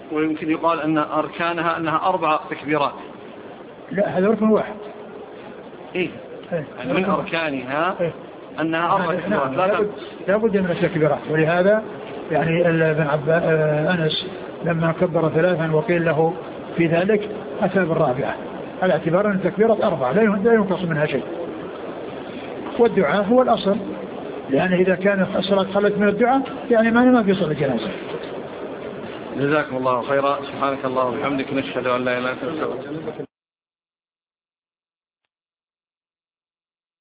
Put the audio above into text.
ويمكن يقال أن أركانها أنها 4 تكبيرات. لا هذا ركن واحد. إيه يعني من أركانها أنها 4 تكبيرات لا بد من التكبيرات. ولهذا يعني ابن أنس لما كبر 3 وقيل له في ذلك أتى بالرابعة على اعتبار أن التكبيرات 4 لا ينقص منها شيء. والدعاء هو الأصل، لأن إذا كان الصلاة خلت من الدعاء يعني ما في صلاة جنازة. جزاكم الله خيرا. سبحانك اللهم وبحمدك نشهد أن لا إله إلا أنت.